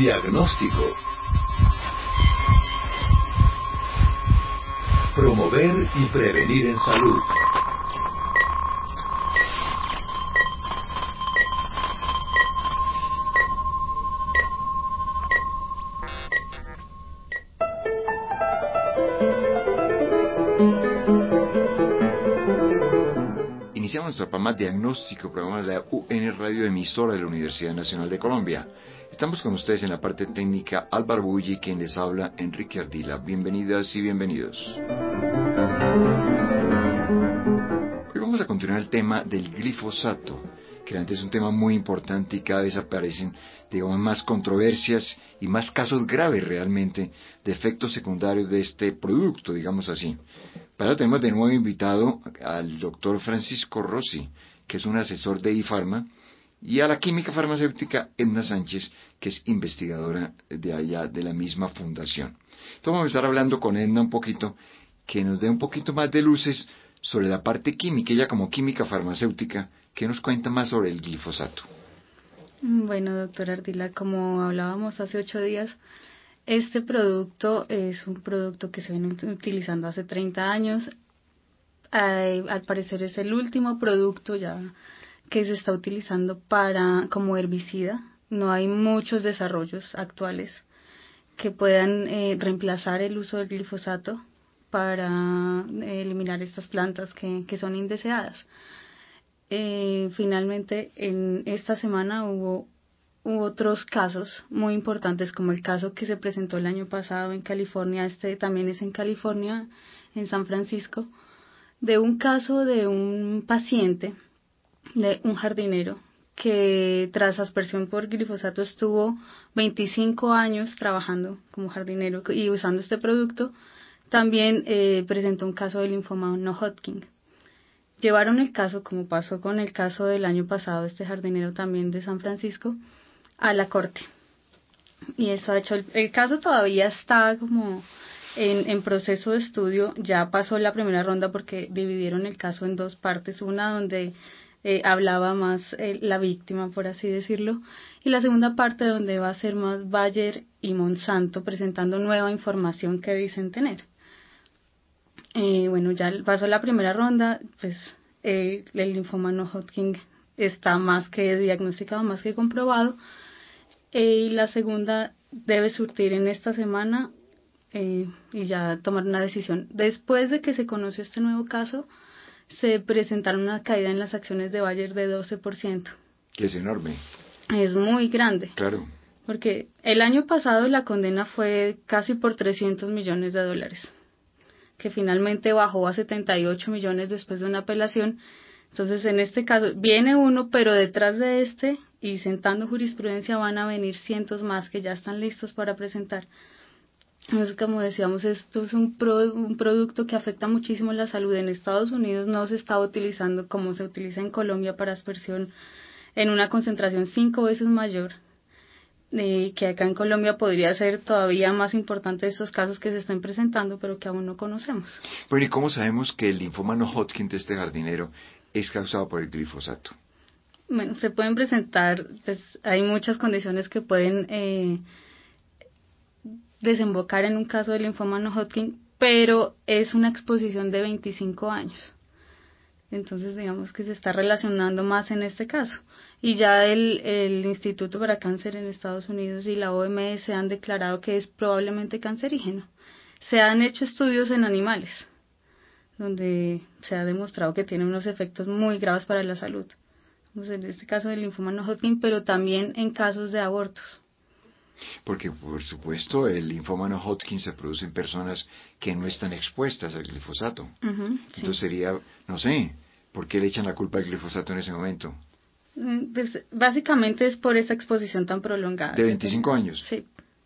Diagnóstico. Promover y prevenir en salud. Iniciamos nuestro programa Diagnóstico, programa de la UN Radio, emisora de la Universidad Nacional de Colombia. Estamos con ustedes en la parte técnica Álvaro Bulli, quien les habla, Enrique Ardila. Bienvenidas y bienvenidos. Hoy vamos a continuar el tema del glifosato, que realmente es un tema muy importante y cada vez aparecen, digamos, más controversias y más casos graves realmente de efectos secundarios de este producto, digamos así. Para eso tenemos de nuevo invitado al doctor Francisco Rossi, que es un asesor de IFARMA, y a la química farmacéutica Edna Sánchez, que es investigadora de allá, de la misma fundación. Entonces vamos a estar hablando con Edna un poquito, que nos dé un poquito más de luces sobre la parte química, ella como química farmacéutica, que nos cuenta más sobre el glifosato. Bueno, doctora Ardila, como hablábamos hace 8 días, este producto es un producto que se viene utilizando hace 30 años. Al parecer es el último producto ya que se está utilizando como herbicida. No hay muchos desarrollos actuales que puedan reemplazar el uso del glifosato para eliminar estas plantas que son indeseadas. Finalmente, en esta semana hubo otros casos muy importantes, como el caso que se presentó el año pasado en California, también es en California, en San Francisco, de un caso de un paciente, de un jardinero, que tras aspersión por glifosato estuvo 25 años trabajando como jardinero y usando este producto. También presentó un caso de linfoma no Hodgkin. Llevaron el caso, como pasó con el caso del año pasado, este jardinero también de San Francisco, a la corte. Y eso ha hecho, el caso todavía está como en proceso de estudio. Ya pasó la primera ronda porque dividieron el caso en 2 partes, una donde hablaba más la víctima, por así decirlo, y la segunda parte donde va a ser más Bayer y Monsanto presentando nueva información que dicen tener. Bueno, ya pasó la primera ronda, pues el linfoma no Hodgkin está más que diagnosticado, más que comprobado, y la segunda debe surtir en esta semana y ya tomar una decisión. Después de que se conoció este nuevo caso, se presentaron una caída en las acciones de Bayer de 12%. Que es enorme. Es muy grande. Claro. Porque el año pasado la condena fue casi por $300 millones, que finalmente bajó a 78 millones después de una apelación. Entonces, en este caso, viene uno, pero detrás de este, y sentando jurisprudencia, van a venir cientos más que ya están listos para presentar. Entonces, como decíamos, esto es un producto que afecta muchísimo la salud. En Estados Unidos no se está utilizando como se utiliza en Colombia para aspersión en una concentración 5 veces mayor, que acá en Colombia podría ser todavía más importante estos casos que se están presentando, pero que aún no conocemos. Bueno, ¿y cómo sabemos que el linfoma no Hodgkin de este jardinero es causado por el glifosato? Bueno, se pueden presentar, pues hay muchas condiciones que pueden desembocar en un caso de linfoma no Hodgkin, pero es una exposición de 25 años. Entonces, digamos que se está relacionando más en este caso. Y ya el Instituto para Cáncer en Estados Unidos y la OMS han declarado que es probablemente cancerígeno. Se han hecho estudios en animales, donde se ha demostrado que tiene unos efectos muy graves para la salud. En este caso del linfoma no Hodgkin, pero también en casos de abortos. Porque, por supuesto, el linfoma no Hodgkin se produce en personas que no están expuestas al glifosato. Entonces sería, no sé, ¿por qué le echan la culpa al glifosato en ese momento? Pues básicamente es por esa exposición tan prolongada. ¿De 25 años? Sí.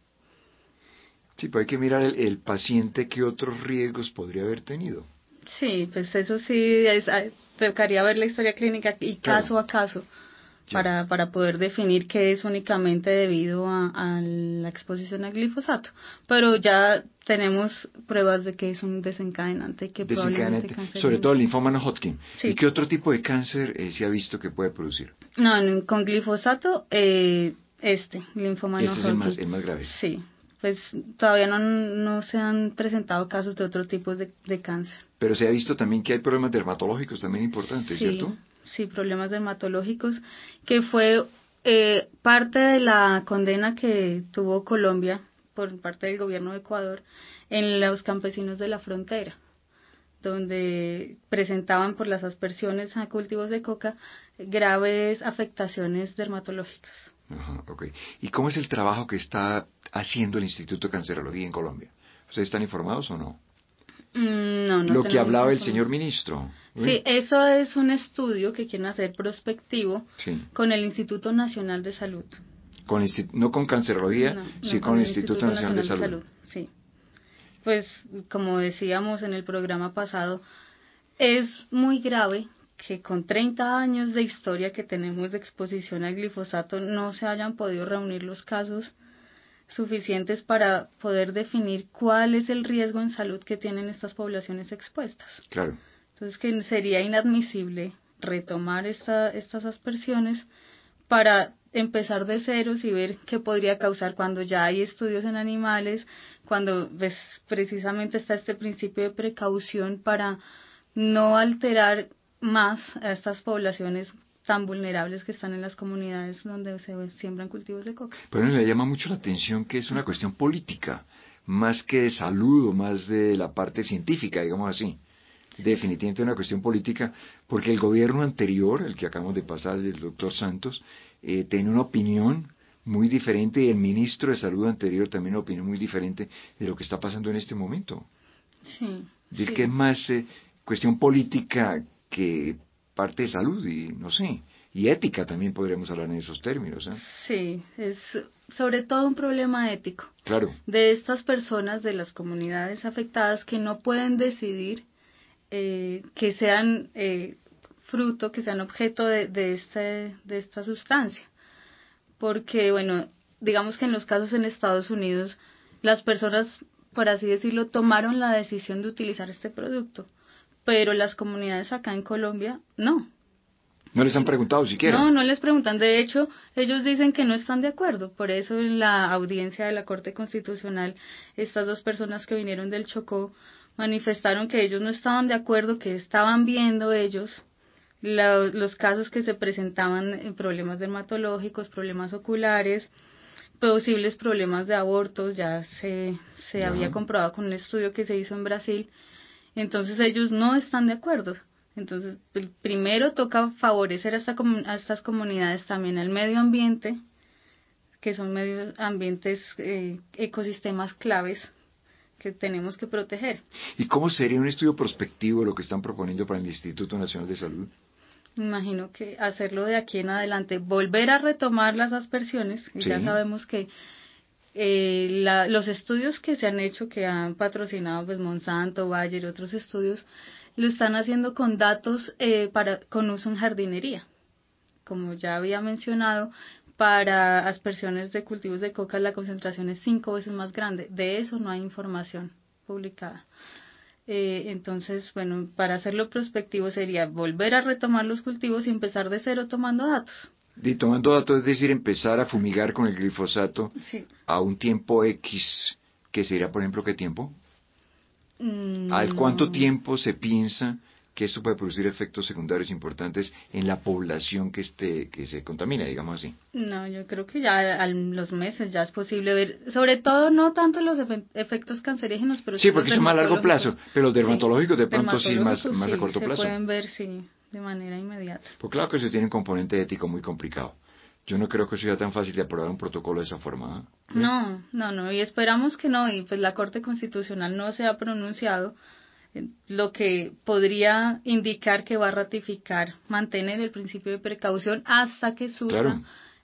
Sí, pues hay que mirar el paciente qué otros riesgos podría haber tenido. Sí, pues eso sí, tocaría ver la historia clínica y caso a caso para poder definir que es únicamente debido a la exposición al glifosato. Pero ya tenemos pruebas de que es un desencadenante que probablemente cancerígeno. Sobre todo el linfoma no Hodgkin. Sí. ¿Y qué otro tipo de cáncer se ha visto que puede producir? No, con glifosato linfoma no Este es Hodgkin. el más grave. Sí, pues todavía no se han presentado casos de otro tipo de cáncer. Pero se ha visto también que hay problemas dermatológicos también importantes, Sí, ¿cierto? sí, problemas dermatológicos, que fue parte de la condena que tuvo Colombia por parte del gobierno de Ecuador en los campesinos de la frontera, donde presentaban por las aspersiones a cultivos de coca graves afectaciones dermatológicas. Ajá, ok. ¿Y cómo es el trabajo que está haciendo el Instituto de Cancerología en Colombia? ¿Ustedes están informados o no? No Lo que tenemos hablaba el información. señor ministro. Sí, eso es un estudio que quieren hacer prospectivo Sí. con el Instituto Nacional de Salud. No con cancerología, No, sí con con el el Instituto Nacional de Salud. Sí. Pues, como decíamos en el programa pasado, es muy grave que con 30 años de historia que tenemos de exposición al glifosato no se hayan podido reunir los casos suficientes para poder definir cuál es el riesgo en salud que tienen estas poblaciones expuestas. Claro. Entonces, que sería inadmisible retomar estas aspersiones para empezar de ceros y ver qué podría causar cuando ya hay estudios en animales, cuando precisamente está este principio de precaución para no alterar más a estas poblaciones tan vulnerables que están en las comunidades donde se siembran cultivos de coca. Pero me llama mucho la atención que es una cuestión política, más que de salud o más de la parte científica, digamos así. Sí. Definitivamente una cuestión política, porque el gobierno anterior, el que acabamos de pasar, el doctor Santos, tiene una opinión muy diferente y el ministro de Salud anterior también una opinión muy diferente de lo que está pasando en este momento. Sí. Decir que es más cuestión política que parte de salud y no sé, y ética también podríamos hablar en esos términos. Sí, es sobre todo un problema ético. Claro. De estas personas, de las comunidades afectadas que no pueden decidir que sean fruto, que sean objeto de esta sustancia. Porque, bueno, digamos que en los casos en Estados Unidos, las personas, por así decirlo, tomaron la decisión de utilizar este producto, pero las comunidades acá en Colombia, no. ¿No les han preguntado siquiera? No les preguntan. De hecho, ellos dicen que no están de acuerdo. Por eso en la audiencia de la Corte Constitucional, estas dos personas que vinieron del Chocó manifestaron que ellos no estaban de acuerdo, que estaban viendo ellos los casos que se presentaban en problemas dermatológicos, problemas oculares, posibles problemas de abortos, ya se había comprobado con un estudio que se hizo en Brasil. Entonces ellos no están de acuerdo. Entonces, primero toca favorecer a estas comunidades, también al medio ambiente, que son medio ambientes, ecosistemas claves que tenemos que proteger. ¿Y cómo sería un estudio prospectivo lo que están proponiendo para el Instituto Nacional de Salud? Me imagino que hacerlo de aquí en adelante, volver a retomar las aspersiones, y sí. Ya sabemos que los estudios que se han hecho, que han patrocinado pues Monsanto, Bayer y otros estudios, lo están haciendo con datos con uso en jardinería. Como ya había mencionado, para aspersiones de cultivos de coca la concentración es 5 veces más grande. De eso no hay información publicada. Entonces, bueno, para hacerlo prospectivo sería volver a retomar los cultivos y empezar de cero tomando datos. Y tomando datos, es decir, empezar a fumigar con el glifosato Sí. a un tiempo X, que sería, por ejemplo, ¿qué tiempo? ¿Al cuánto No. tiempo se piensa que esto puede producir efectos secundarios importantes en la población que se contamina, digamos así? No, yo creo que ya a los meses ya es posible ver, sobre todo no tanto los efectos cancerígenos, pero sí, sí porque los son más a largo plazo, dermatológicos. pero los dermatológicos de pronto sí más Dermatológicos a sí, corto plazo. se pueden ver, sí, de manera inmediata. Pues claro que eso tiene un componente ético muy complicado. Yo no creo que sea tan fácil de aprobar un protocolo de esa forma. ¿Eh? No, y esperamos que no, y pues la Corte Constitucional no se ha pronunciado, lo que podría indicar que va a ratificar, mantener el principio de precaución hasta que surja Claro.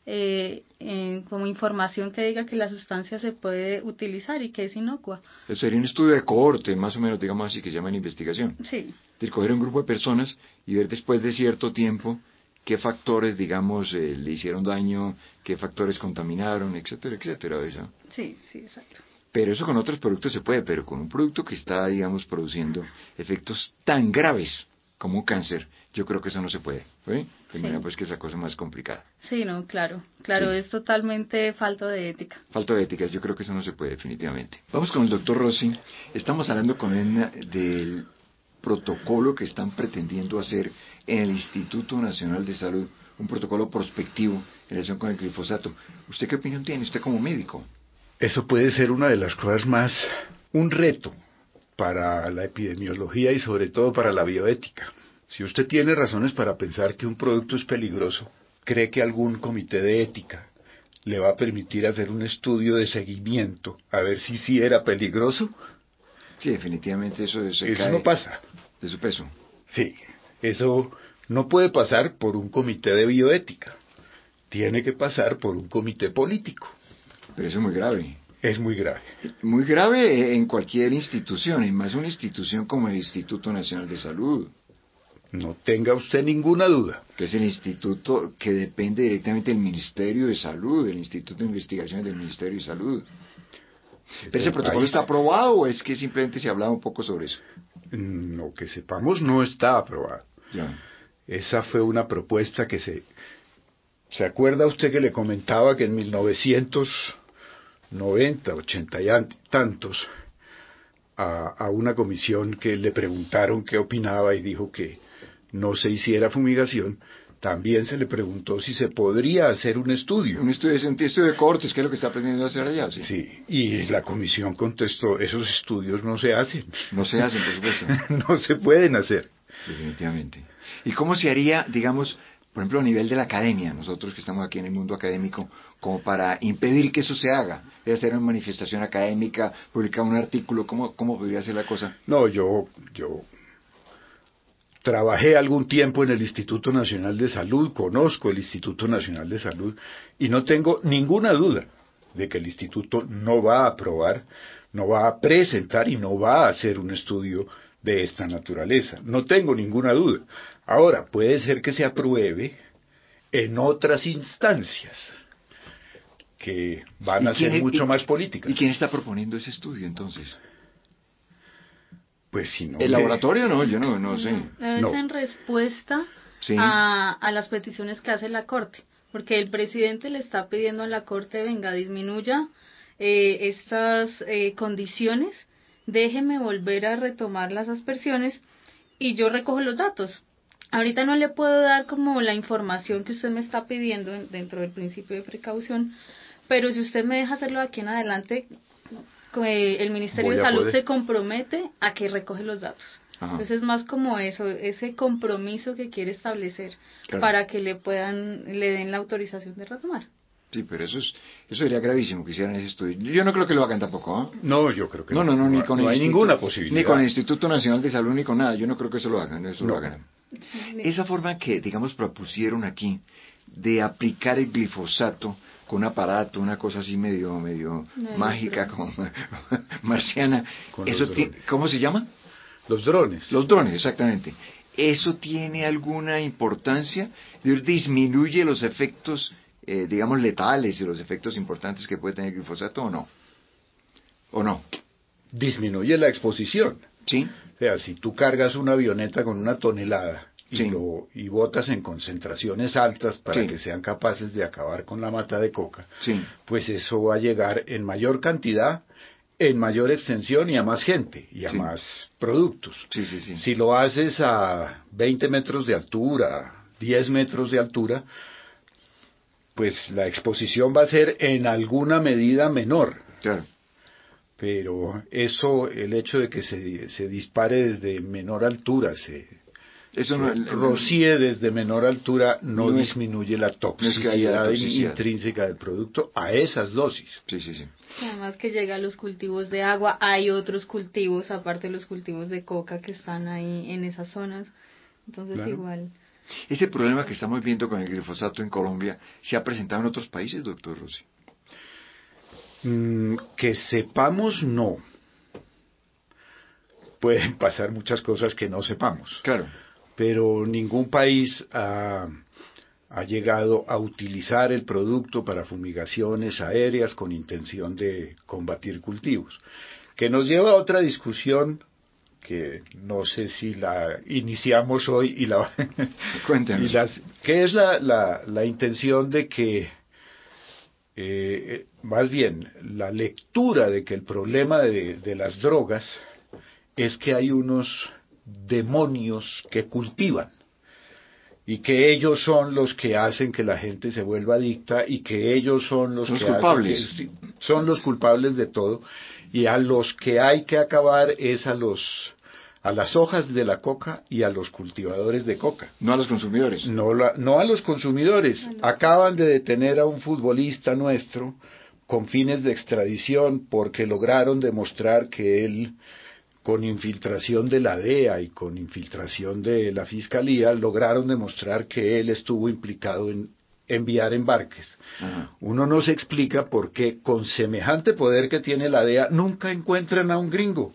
Como información que diga que la sustancia se puede utilizar y que es inocua. Eso sería un estudio de cohorte, más o menos, digamos así, que se llama en investigación. Sí. Es decir, coger un grupo de personas y ver después de cierto tiempo qué factores, digamos, le hicieron daño, qué factores contaminaron, etcétera, etcétera. Eso. Sí, exacto. Pero eso con otros productos se puede, pero con un producto que está, digamos, produciendo efectos tan graves como un cáncer, yo creo que eso no se puede. ¿Sí? Primero, Sí. pues que esa cosa es más complicada. Sí, no, claro, Sí. es totalmente falta de ética. Falta de ética, yo creo que eso no se puede definitivamente. Vamos con el doctor Rossi. Estamos hablando con él del protocolo que están pretendiendo hacer en el Instituto Nacional de Salud, un protocolo prospectivo en relación con el glifosato. ¿Usted qué opinión tiene, usted como médico? Eso puede ser una de las cosas más, un reto para la epidemiología y sobre todo para la bioética. Si usted tiene razones para pensar que un producto es peligroso, ¿cree que algún comité de ética le va a permitir hacer un estudio de seguimiento a ver si sí era peligroso? Sí, definitivamente eso se Eso cae no pasa. de su peso. Sí, eso no puede pasar por un comité de bioética. Tiene que pasar por un comité político. Pero eso es muy grave. Es muy grave. Muy grave en cualquier institución, y más una institución como el Instituto Nacional de Salud, No tenga usted ninguna duda. que es el instituto que depende directamente del Ministerio de Salud, del Instituto de Investigaciones del Ministerio de Salud. ¿Pero ese protocolo está aprobado o es que simplemente se ha hablado un poco sobre eso? Lo que sepamos no está aprobado. Ya. Esa fue una propuesta que ¿Se acuerda usted que le comentaba que en 1990, 80 y tantos, a una comisión que le preguntaron qué opinaba y dijo que no se hiciera fumigación, también se le preguntó si se podría hacer un estudio. Un estudio de cortes, que es lo que está aprendiendo a hacer allá, ¿sí? Sí, y la comisión contestó, esos estudios no se hacen. No se hacen, por supuesto. No se pueden hacer. Definitivamente. ¿Y cómo se haría, digamos, por ejemplo, a nivel de la academia, nosotros que estamos aquí en el mundo académico, como para impedir que eso se haga? ¿Es hacer una manifestación académica, publicar un artículo? ¿Cómo podría ser la cosa? No, yo trabajé algún tiempo en el Instituto Nacional de Salud, conozco el Instituto Nacional de Salud y no tengo ninguna duda de que el instituto no va a aprobar, no va a presentar y no va a hacer un estudio de esta naturaleza. No tengo ninguna duda. Ahora, puede ser que se apruebe en otras instancias que van a ser mucho más políticas. ¿Y quién está proponiendo ese estudio entonces? Pues si no. ¿El laboratorio? No, yo no sé. Es en respuesta Sí. a las peticiones que hace la Corte, porque el presidente le está pidiendo a la Corte, venga, disminuya estas condiciones, déjeme volver a retomar las aspersiones y yo recojo los datos. Ahorita no le puedo dar como la información que usted me está pidiendo dentro del principio de precaución, pero si usted me deja hacerlo de aquí en adelante, el Ministerio de Salud se compromete a que recoge los datos. Ajá. Entonces es más como eso, ese compromiso que quiere establecer, claro, para que le den la autorización de retomar. Sí, pero eso sería gravísimo que hicieran ese estudio. Yo no creo que lo hagan tampoco, ¿eh? No, yo creo que no, ni con no hay ninguna posibilidad. Ni con el Instituto Nacional de Salud, ni con nada. Yo no creo que eso lo hagan, lo hagan. Sí. Esa forma que, digamos, propusieron aquí de aplicar el glifosato con un aparato, una cosa así medio mágica, como marciana. Eso ¿cómo se llama? Los drones. Los drones, exactamente. ¿Eso tiene alguna importancia? ¿Disminuye los efectos, digamos, letales y los efectos importantes que puede tener el glifosato o no? ¿O no? Disminuye la exposición. Sí. O sea, si tú cargas una avioneta con 1 tonelada sí, y botas en concentraciones altas para sí, que sean capaces de acabar con la mata de coca, sí, pues eso va a llegar en mayor cantidad, en mayor extensión y a más gente y a sí, más productos. Sí, sí, sí. Si lo haces a 20 metros de altura, 10 metros de altura, pues la exposición va a ser en alguna medida menor. Claro. Pero eso, el hecho de que se dispare desde menor altura, rocíe desde menor altura, no disminuye la toxicidad intrínseca del producto a esas dosis. Sí, sí, sí. Además que llega a los cultivos de agua, hay otros cultivos, aparte de los cultivos de coca que están ahí en esas zonas, entonces claro, igual. Ese problema que estamos viendo con el glifosato en Colombia, ¿se ha presentado en otros países, doctor Rossi? Que sepamos, no. Pueden pasar muchas cosas que no sepamos. Claro. Pero ningún país ha llegado a utilizar el producto para fumigaciones aéreas con intención de combatir cultivos. Que nos lleva a otra discusión que no sé si la iniciamos hoy y la Cuéntanos. que es la intención de que más bien la lectura de que el problema de las drogas es que hay unos demonios que cultivan y que ellos son los que hacen que la gente se vuelva adicta y que ellos son los que culpables. hacen que, son los culpables de todo, y a los que hay que acabar es a las hojas de la coca y a los cultivadores de coca. No a los consumidores. No a los consumidores. Acaban de detener a un futbolista nuestro con fines de extradición porque lograron demostrar que él, con infiltración de la DEA y con infiltración de la Fiscalía, lograron demostrar que él estuvo implicado en enviar embarques. Ajá. Uno no se explica por qué, con semejante poder que tiene la DEA, nunca encuentran a un gringo.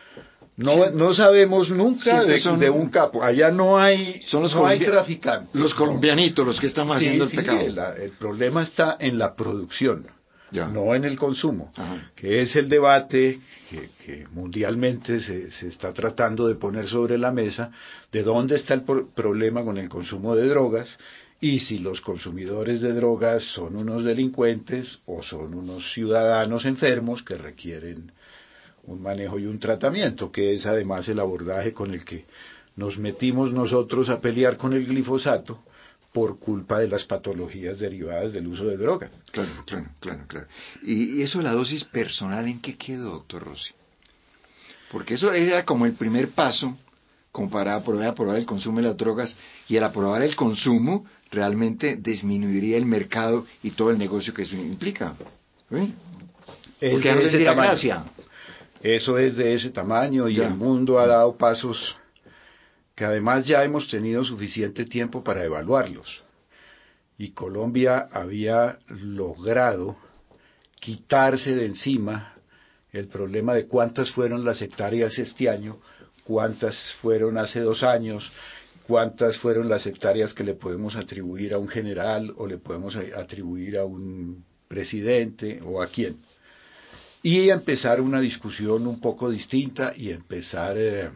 No sabemos nunca de un capo. Allá no hay traficantes. Los colombianitos los que estamos haciendo el pecado. El problema está en la producción. Ya. No en el consumo, Ajá. que es el debate que mundialmente se está tratando de poner sobre la mesa, de dónde está el problema con el consumo de drogas, y si los consumidores de drogas son unos delincuentes o son unos ciudadanos enfermos que requieren un manejo y un tratamiento, que es además el abordaje con el que nos metimos nosotros a pelear con el glifosato, por culpa de las patologías derivadas del uso de drogas. Claro. ¿Y eso, la dosis personal, en qué quedó, doctor Rossi? Porque eso era como el primer paso, como para aprobar el consumo de las drogas, y al aprobar el consumo, realmente disminuiría el mercado y todo el negocio que eso implica. ¿Sí? Porque ya no tendría gracia. Eso es de ese tamaño, y el mundo ha dado pasos que además ya hemos tenido suficiente tiempo para evaluarlos. Y Colombia había logrado quitarse de encima el problema de cuántas fueron las hectáreas este año, cuántas fueron hace 2 años, cuántas fueron las hectáreas que le podemos atribuir a un general o le podemos atribuir a un presidente o a quién. Y empezar una discusión un poco distinta y empezar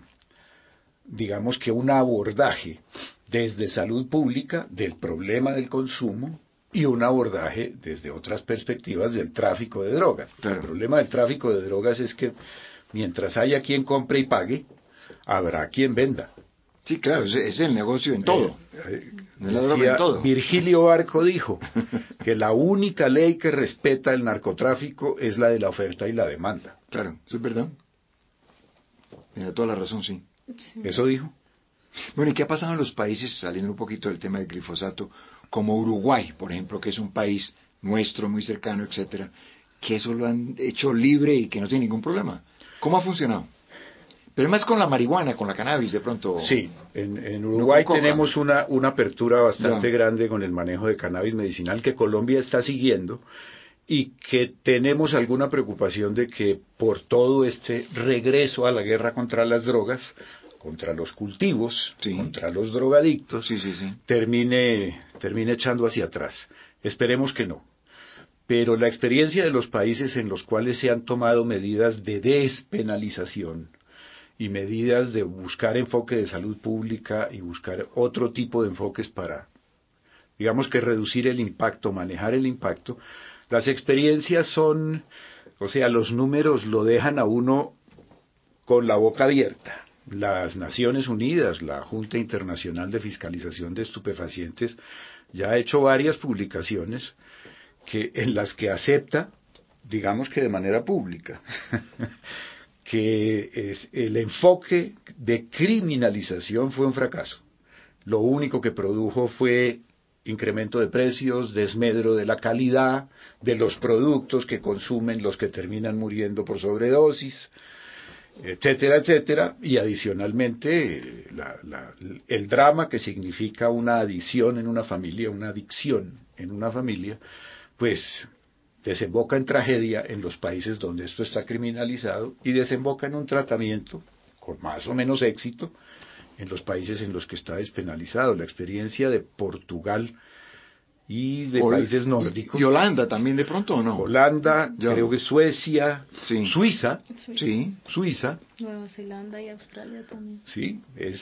digamos que un abordaje desde salud pública del problema del consumo y un abordaje desde otras perspectivas del tráfico de drogas. Claro. El problema del tráfico de drogas es que mientras haya quien compre y pague, habrá quien venda. Sí, claro, es el negocio en todo. La droga en todo. Virgilio Barco dijo que la única ley que respeta el narcotráfico es la de la oferta y la demanda. Claro, eso es verdad. Tiene toda la razón, sí. Sí. Eso dijo. Bueno, ¿y qué ha pasado en los países, saliendo un poquito del tema del glifosato, como Uruguay, por ejemplo, que es un país nuestro, muy cercano, etcétera, que eso lo han hecho libre y que no tiene ningún problema? ¿Cómo ha funcionado? Pero más con la marihuana, con la cannabis, de pronto. Sí, en Uruguay no tenemos una apertura bastante grande con el manejo de cannabis medicinal que Colombia está siguiendo, y que tenemos alguna preocupación de que por todo este regreso a la guerra contra las drogas, contra los cultivos, contra los drogadictos, termine echando hacia atrás. Esperemos que no. Pero la experiencia de los países en los cuales se han tomado medidas de despenalización y medidas de buscar enfoque de salud pública y buscar otro tipo de enfoques para, digamos que reducir el impacto, manejar el impacto, las experiencias son, o sea, los números lo dejan a uno con la boca abierta. Las Naciones Unidas, la Junta Internacional de Fiscalización de Estupefacientes, ya ha hecho varias publicaciones en las que acepta, digamos que de manera pública, que el enfoque de criminalización fue un fracaso. Lo único que produjo fue incremento de precios, desmedro de la calidad de los productos que consumen los que terminan muriendo por sobredosis, etcétera, etcétera, y adicionalmente el drama que significa una adicción en una familia, una adicción en una familia, pues desemboca en tragedia en los países donde esto está criminalizado y desemboca en un tratamiento con más o menos éxito en los países en los que está despenalizado. La experiencia de Portugal y de países nórdicos. ¿Y Holanda también de pronto o no? Holanda, creo que Suecia, sí. Suiza. Sí. Suiza. Nueva Zelanda y Australia también. Sí,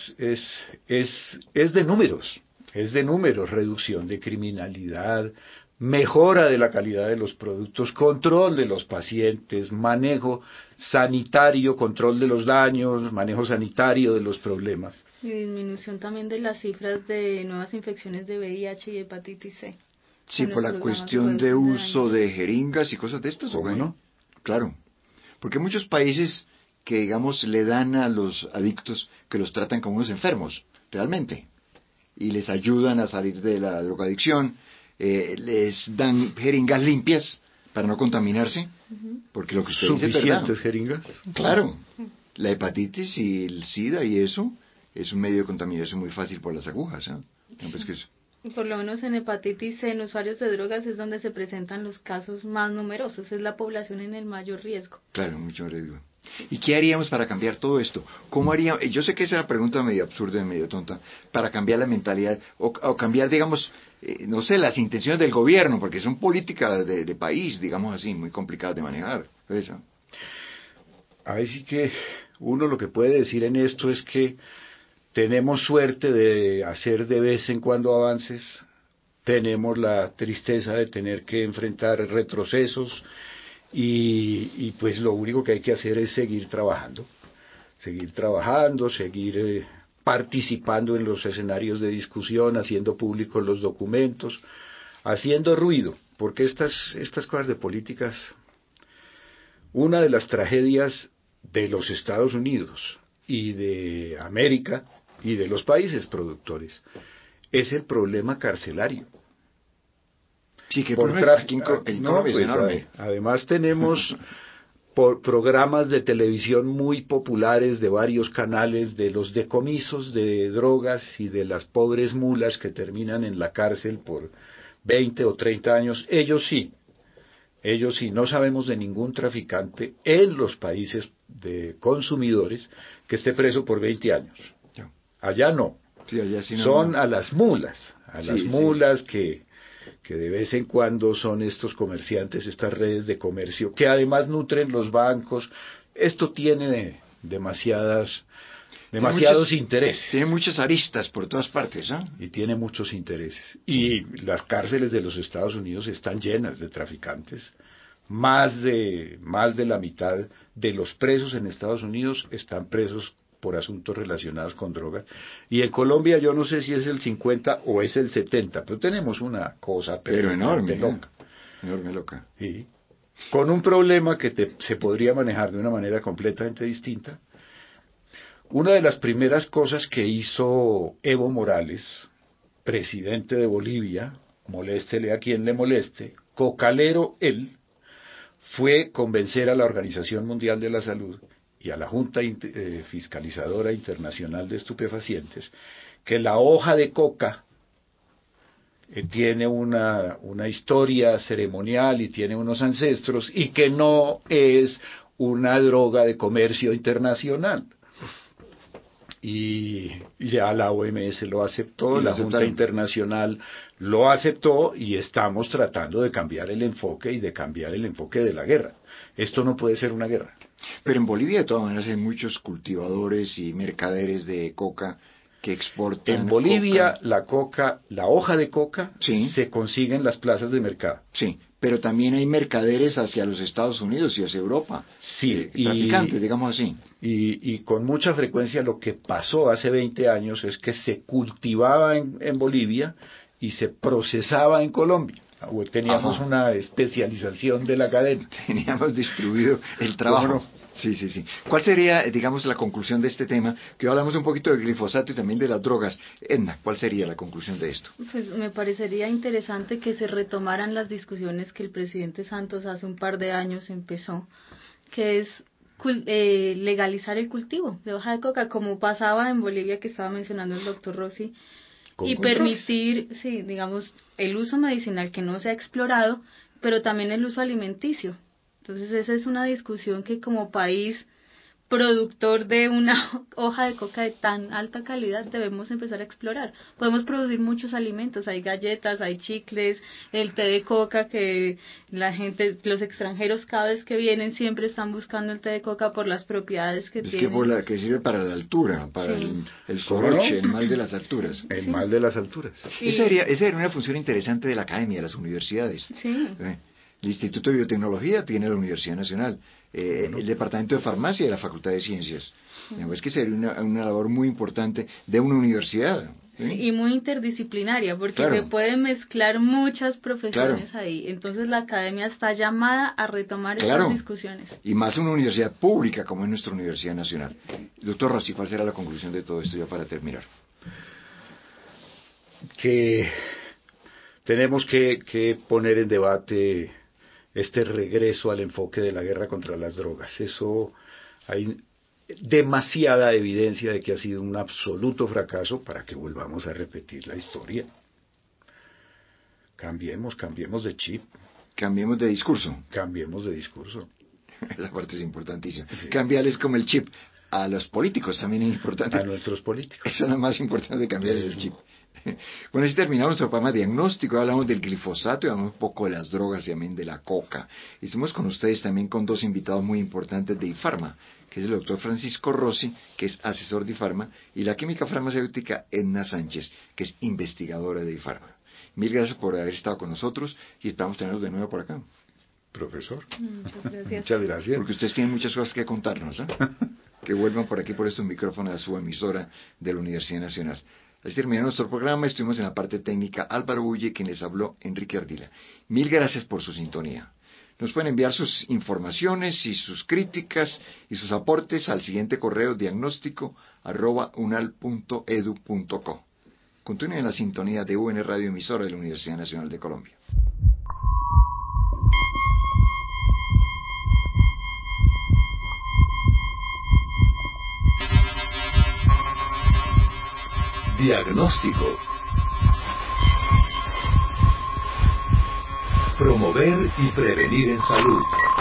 es de números. Es de números, reducción de criminalidad, mejora de la calidad de los productos, control de los pacientes, manejo sanitario, control de los daños, manejo sanitario de los problemas. Y disminución también de las cifras de nuevas infecciones de VIH y hepatitis C. Sí, por la cuestión de uso de jeringas y cosas de estas. ¿Cómo no? Claro, porque hay muchos países que, digamos, le dan a los adictos que los tratan como unos enfermos, realmente, y les ayudan a salir de la drogadicción, les dan jeringas limpias para no contaminarse, porque lo que usted dice es verdad. ¿Suficientes jeringas? Claro, la hepatitis y el SIDA y eso es un medio de contaminación muy fácil por las agujas, ¿eh? Pues que eso. Por lo menos en hepatitis C, en usuarios de drogas, es donde se presentan los casos más numerosos, es la población en el mayor riesgo. Claro, mucho riesgo. ¿Y qué haríamos para cambiar todo esto? ¿Cómo haríamos? Yo sé que esa es la pregunta medio absurda y medio tonta, para cambiar la mentalidad, o cambiar, digamos, no sé, las intenciones del gobierno, porque son políticas de país, digamos así, muy complicadas de manejar. Eso. Ahí sí que uno lo que puede decir en esto es que tenemos suerte de hacer de vez en cuando avances, tenemos la tristeza de tener que enfrentar retrocesos y pues lo único que hay que hacer es seguir trabajando, seguir participando en los escenarios de discusión, haciendo públicos los documentos, haciendo ruido, porque estas cosas de políticas, una de las tragedias de los Estados Unidos y de América y de los países productores es el problema carcelario. Sí, que aquí en Colombia es enorme. Además tenemos programas de televisión muy populares de varios canales de los decomisos de drogas y de las pobres mulas que terminan en la cárcel por 20 o 30 años. Ellos sí, no sabemos de ningún traficante en los países de consumidores que esté preso por 20 años. Allá no. Sí, allá sí no. Son a las mulas, que de vez en cuando son estos comerciantes, estas redes de comercio, que además nutren los bancos. Esto tiene demasiados intereses. Tiene muchas aristas por todas partes, ¿no? Y tiene muchos intereses. Y las cárceles de los Estados Unidos están llenas de traficantes. Más de la mitad de los presos en Estados Unidos están presos por asuntos relacionados con drogas. Y en Colombia yo no sé si es el 50 o es el 70, pero tenemos una cosa pero enorme, loca. Enorme, loca. Sí. Con un problema que se podría manejar de una manera completamente distinta. Una de las primeras cosas que hizo Evo Morales, presidente de Bolivia, moléstele a quien le moleste, cocalero él, fue convencer a la Organización Mundial de la Salud y a la Junta Fiscalizadora Internacional de Estupefacientes que la hoja de coca tiene una historia ceremonial y tiene unos ancestros y que no es una droga de comercio internacional. Y ya la OMS lo aceptó, la Junta Internacional lo aceptó y estamos tratando de cambiar el enfoque y de cambiar el enfoque de la guerra. Esto no puede ser una guerra. Pero en Bolivia de todas maneras hay muchos cultivadores y mercaderes de coca que exportan. En Bolivia la hoja de coca sí, se consigue en las plazas de mercado. Sí, pero también hay mercaderes hacia los Estados Unidos y hacia Europa. Sí, traficantes, digamos así. Y con mucha frecuencia lo que pasó hace 20 años es que se cultivaba en Bolivia y se procesaba en Colombia. Teníamos una especialización de la cadena. Teníamos distribuido el trabajo. ¿Cómo no? Sí. ¿Cuál sería, digamos, la conclusión de este tema? Que hablamos un poquito del glifosato y también de las drogas. Edna, ¿cuál sería la conclusión de esto? Pues me parecería interesante que se retomaran las discusiones que el presidente Santos hace un par de años empezó, que es legalizar el cultivo de hoja de coca, como pasaba en Bolivia, que estaba mencionando el doctor Rossi, y permitir, sí, digamos, el uso medicinal que no se ha explorado, pero también el uso alimenticio. Entonces esa es una discusión que como país productor de una hoja de coca de tan alta calidad, debemos empezar a explorar. Podemos producir muchos alimentos, hay galletas, hay chicles, el té de coca que la gente, los extranjeros cada vez que vienen siempre están buscando el té de coca por las propiedades que tiene. Es que sirve para la altura, para Sí. el soroche, el mal de las alturas. El mal de las alturas. Sí. Esa era una función interesante de la academia, de las universidades. Sí. El Instituto de Biotecnología tiene la Universidad Nacional, el Departamento de Farmacia de la Facultad de Ciencias. Es que sería una labor muy importante de una universidad. ¿Sí? Y muy interdisciplinaria, porque Claro. se pueden mezclar muchas profesiones Claro. ahí. Entonces la academia está llamada a retomar Claro. estas discusiones. Y más una universidad pública como es nuestra Universidad Nacional. Doctor Rossi, ¿cuál será la conclusión de todo esto ya para terminar? Que tenemos que poner en debate este regreso al enfoque de la guerra contra las drogas. Eso hay demasiada evidencia de que ha sido un absoluto fracaso para que volvamos a repetir la historia. Cambiemos de chip, Cambiemos de discurso. cambiemos de discurso. Esa parte es importantísima. Sí. Cambiarles como el chip. A los políticos también es importante. A nuestros políticos. Eso es lo más importante, cambiarles el chip. Bueno, así terminamos nuestro programa diagnóstico. Hablamos del glifosato y hablamos un poco de las drogas y también de la coca. Estamos con ustedes también con dos invitados muy importantes de IFARMA, que es el doctor Francisco Rossi, que es asesor de IFARMA, y la química farmacéutica Edna Sánchez, que es investigadora de IFARMA. Mil gracias por haber estado con nosotros y esperamos tenerlos de nuevo por acá. Profesor. Muchas gracias. Muchas gracias. Porque ustedes tienen muchas cosas que contarnos, ¿eh? Que vuelvan por aquí por estos micrófonos a su emisora de la Universidad Nacional. Así terminó nuestro programa. Estuvimos en la parte técnica Álvaro Bulle, quien les habló, Enrique Ardila. Mil gracias por su sintonía. Nos pueden enviar sus informaciones y sus críticas y sus aportes al siguiente correo diagnóstico@unal.edu.co. Continúen en la sintonía de UN Radio, emisora de la Universidad Nacional de Colombia. Diagnóstico. Promover y prevenir en salud.